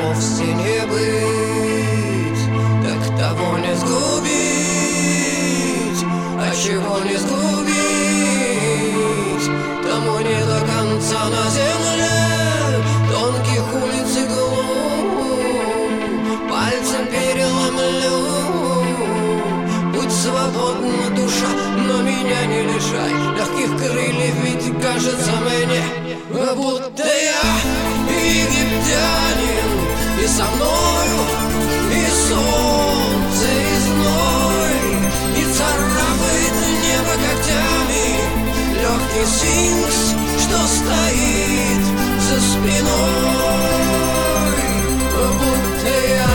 вовсе не быть, так того не сгубить, а чего не сгубить, тому не до конца на земле тонких улиц и глубь. Пальцем переломлю, будь свободна душа, но меня не лишай легких крыльев, ведь кажется мне, будто я египтянин, и со мною и солнце, и зной, и царапает небо когтями легкий сфинкс, что стоит за спиной, будто я.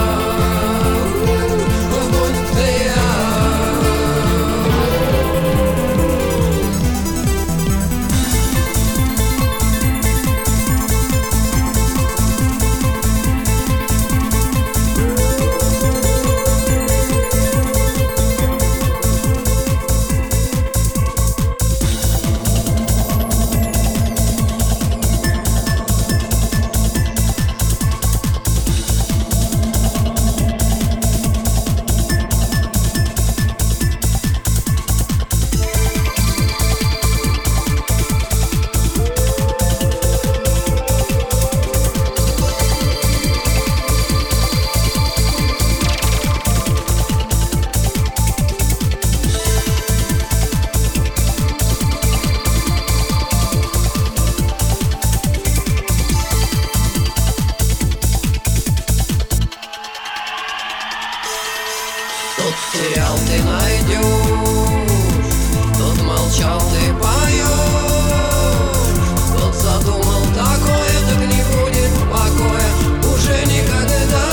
Тут терял ты найдешь, тут молчал ты поешь, тут задумал такое, так не будет покоя уже никогда.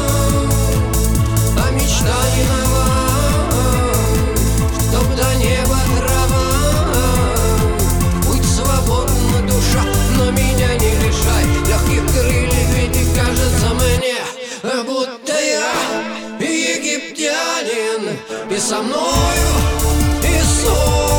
А мечта не нова, чтоб до неба трава. Будь свободна душа, но меня не лишай легких крыльев, ведь кажется мне, будто я египтянин, и со мною и сон.